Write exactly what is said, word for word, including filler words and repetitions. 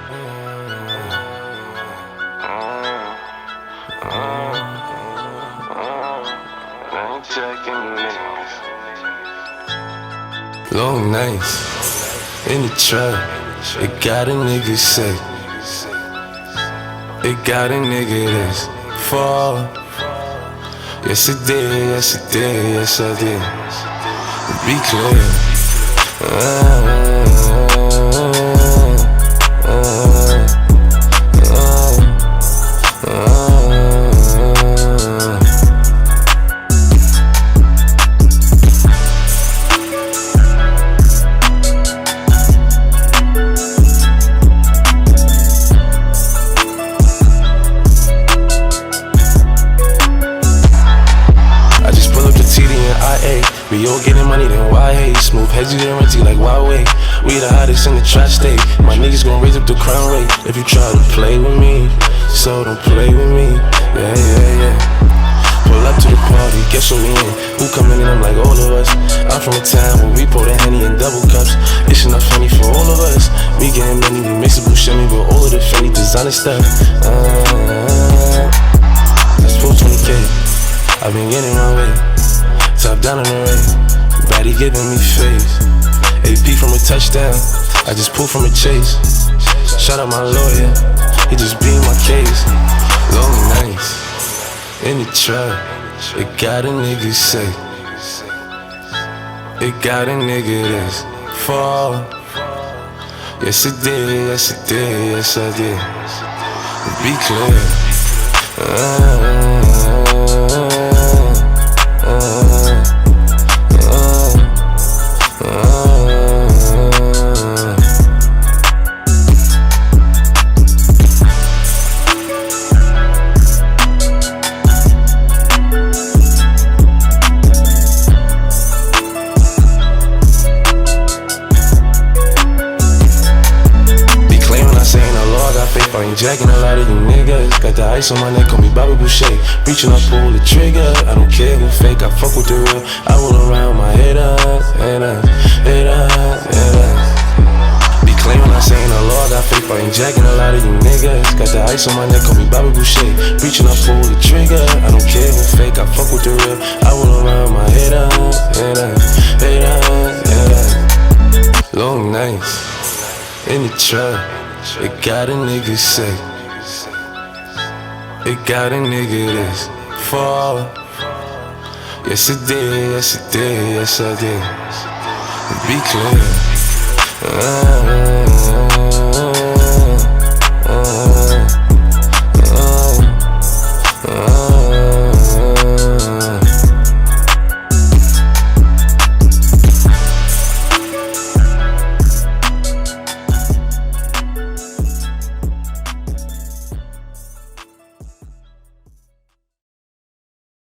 Long nights in the trap, it got a nigga sick. It got a nigga that's fall. Yes it did, yes it did, yes I did. Be clear. Uh, uh, uh, we all getting money, then why hate? Smooth heads, you get renty like why wait? We the hottest in the tri-state. My niggas gon' raise up the crown rate. If you try to play with me, so don't play with me. Yeah, yeah, yeah. Pull up to the party, guess what we in? Who coming in? I'm like all of us. I'm from a town where we pour the Henny in double cups. It's not funny for all of us. We getting money, we mix it with shimmy with all of the Fendi designer stuff. Uh, that's full twenty K. I've been getting my way. Top down on the way, baddie giving me face. A P from a touchdown, I just pulled from a chase. Shout out my lawyer, he just beat my case. Long nights in the trap, it got a nigga sick. It got a nigga that's fall. Yes it did, yes it did, yes I did. Be clear. Uh, I ain't jacking a lot of you niggas. Got the ice on my neck, call me Bobby Boucher. Reaching up, pull the trigger. I don't care who fake, I fuck with the real. I roll around my head up, head up, head up, head up. Be claiming I saying a law, I got faith. I ain't jacking a lot of you niggas. Got the ice on my neck, call me Bobby Boucher. Reaching up, pull the trigger. I don't care who fake, I fuck with the real. I roll around my head up, head up, head up, head up. Long nights in the trap. It got a nigga sick. It got a nigga that's fall. Yes it did, yes it did, yes I did. Be clear.